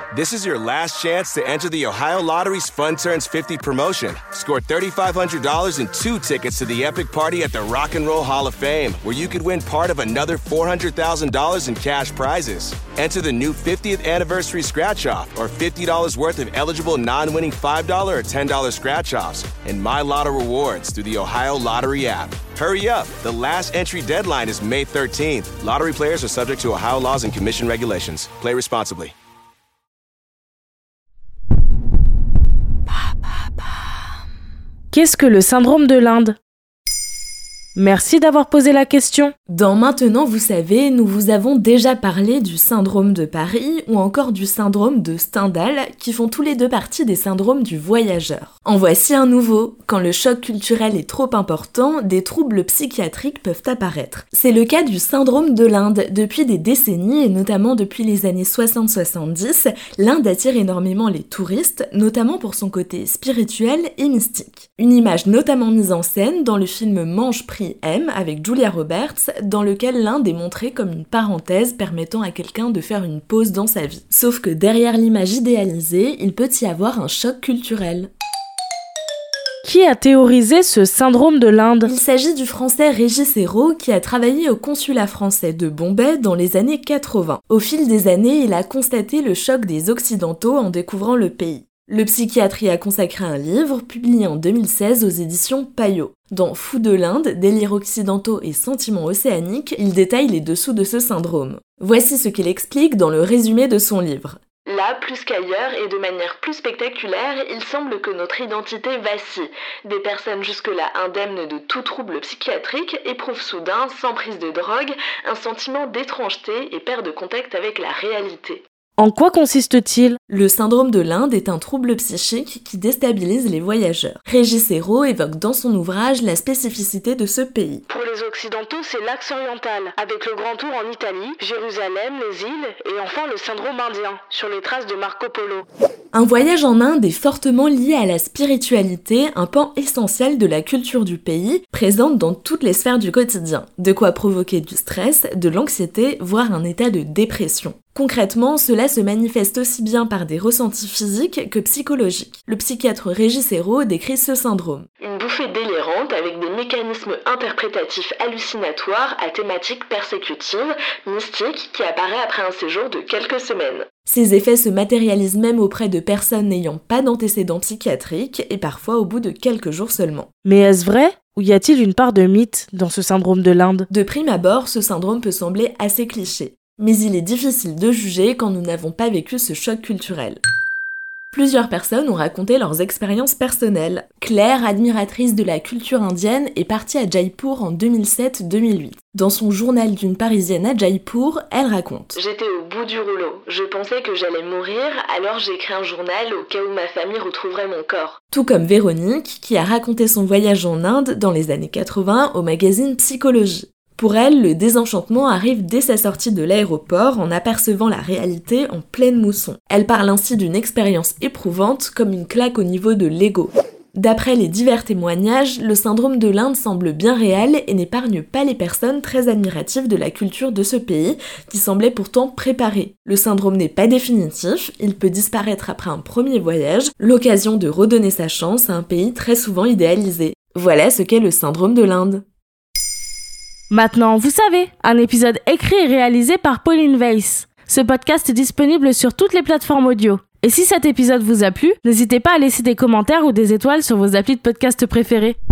This is your last chance to enter the Ohio Lottery's Fun Turns 50 promotion. Score $3,500 and 2 tickets to the epic party at the Rock and Roll Hall of Fame, where you could win part of another $400,000 in cash prizes. Enter the new 50th anniversary scratch-off or $50 worth of eligible non-winning $5 or $10 scratch-offs and My Lotto rewards through the Ohio Lottery app. Hurry up. The last entry deadline is May 13th. Lottery players are subject to Ohio laws and commission regulations. Play responsibly. Qu'est-ce que le syndrome de l'Inde ? Merci d'avoir posé la question. Dans Maintenant vous savez, nous vous avons déjà parlé du syndrome de Paris ou encore du syndrome de Stendhal qui font tous les deux partie des syndromes du voyageur. En voici un nouveau. Quand le choc culturel est trop important, des troubles psychiatriques peuvent apparaître. C'est le cas du syndrome de l'Inde. Depuis des décennies et notamment depuis les années 60-70, l'Inde attire énormément les touristes, notamment pour son côté spirituel et mystique. Une image notamment mise en scène dans le film Mange Prix M avec Julia Roberts, dans lequel l'Inde est montrée comme une parenthèse permettant à quelqu'un de faire une pause dans sa vie. Sauf que derrière l'image idéalisée, il peut y avoir un choc culturel. Qui a théorisé ce syndrome de l'Inde ? Il s'agit du français Régis Hérault qui a travaillé au consulat français de Bombay dans les années 80. Au fil des années, il a constaté le choc des Occidentaux en découvrant le pays. Le psychiatre y a consacré un livre, publié en 2016 aux éditions Payot. Dans Fou de l'Inde, délires occidentaux et sentiments océaniques, il détaille les dessous de ce syndrome. Voici ce qu'il explique dans le résumé de son livre. Là, plus qu'ailleurs et de manière plus spectaculaire, il semble que notre identité vacille. Des personnes jusque-là indemnes de tout trouble psychiatrique éprouvent soudain, sans prise de drogue, un sentiment d'étrangeté et perdent contact avec la réalité. En quoi consiste-t-il ? Le syndrome de l'Inde est un trouble psychique qui déstabilise les voyageurs. Régis Hérault évoque dans son ouvrage la spécificité de ce pays. Pour les Occidentaux, c'est l'axe oriental, avec le Grand Tour en Italie, Jérusalem, les îles et enfin le syndrome indien, sur les traces de Marco Polo. Un voyage en Inde est fortement lié à la spiritualité, un pan essentiel de la culture du pays, présente dans toutes les sphères du quotidien. De quoi provoquer du stress, de l'anxiété, voire un état de dépression. Concrètement, cela se manifeste aussi bien par des ressentis physiques que psychologiques. Le psychiatre Régis Hérault décrit ce syndrome. Une bouffée délirante avec des mécanismes interprétatifs hallucinatoires à thématique persécutive, mystique, qui apparaît après un séjour de quelques semaines. Ces effets se matérialisent même auprès de personnes n'ayant pas d'antécédents psychiatriques et parfois au bout de quelques jours seulement. Mais est-ce vrai ? Ou y a-t-il une part de mythe dans ce syndrome de l'Inde ? De prime abord, ce syndrome peut sembler assez cliché. Mais il est difficile de juger quand nous n'avons pas vécu ce choc culturel. Plusieurs personnes ont raconté leurs expériences personnelles. Claire, admiratrice de la culture indienne, est partie à Jaipur en 2007-2008. Dans son journal d'une Parisienne à Jaipur, elle raconte « J'étais au bout du rouleau. Je pensais que j'allais mourir, alors j'ai écrit un journal au cas où ma famille retrouverait mon corps. » Tout comme Véronique, qui a raconté son voyage en Inde dans les années 80 au magazine Psychologie. Pour elle, le désenchantement arrive dès sa sortie de l'aéroport en apercevant la réalité en pleine mousson. Elle parle ainsi d'une expérience éprouvante comme une claque au niveau de l'ego. D'après les divers témoignages, le syndrome de l'Inde semble bien réel et n'épargne pas les personnes très admiratives de la culture de ce pays, qui semblait pourtant préparé. Le syndrome n'est pas définitif, il peut disparaître après un premier voyage, l'occasion de redonner sa chance à un pays très souvent idéalisé. Voilà ce qu'est le syndrome de l'Inde. Maintenant, vous savez, un épisode écrit et réalisé par Pauline Weiss. Ce podcast est disponible sur toutes les plateformes audio. Et si cet épisode vous a plu, n'hésitez pas à laisser des commentaires ou des étoiles sur vos applis de podcast préférés.